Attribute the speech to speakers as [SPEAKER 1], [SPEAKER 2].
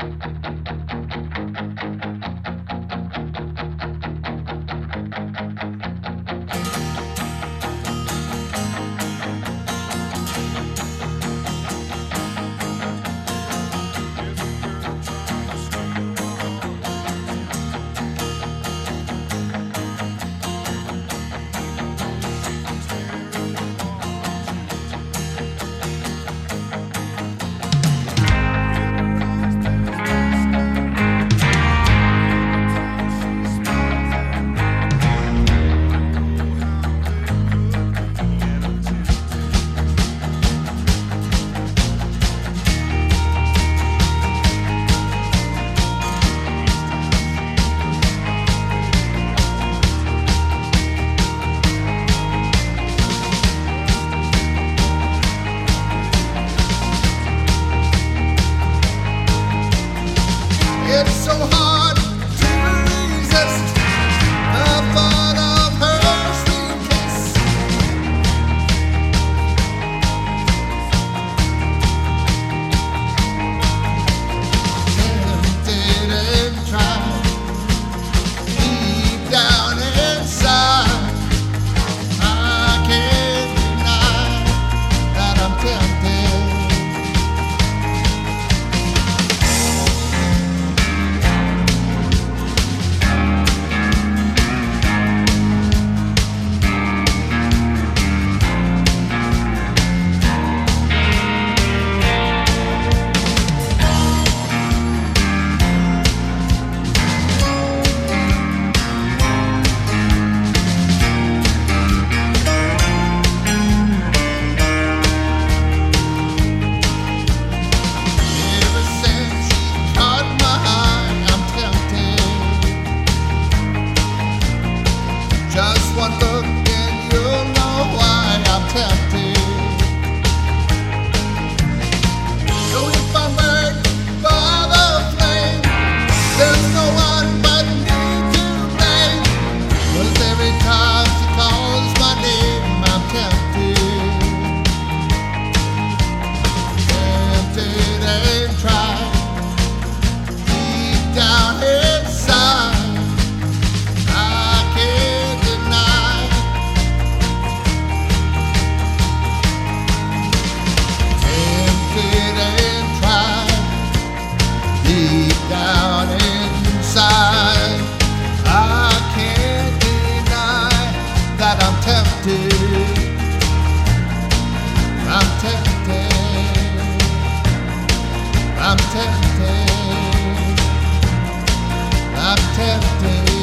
[SPEAKER 1] It's so hard to resist the thought of her sweet kiss. Tempted and tried, deep down inside, I can't deny that I'm tempted. Just one look and you'll know why I'm tempted. So if I'm burned by the flame, there's no one but me to blame. 'Cause every time she calls my name, I'm tempted. Tempted and tried, deep down inside, deep down inside, I can't deny that I'm tempted. I'm tempted. I'm tempted. I'm tempted.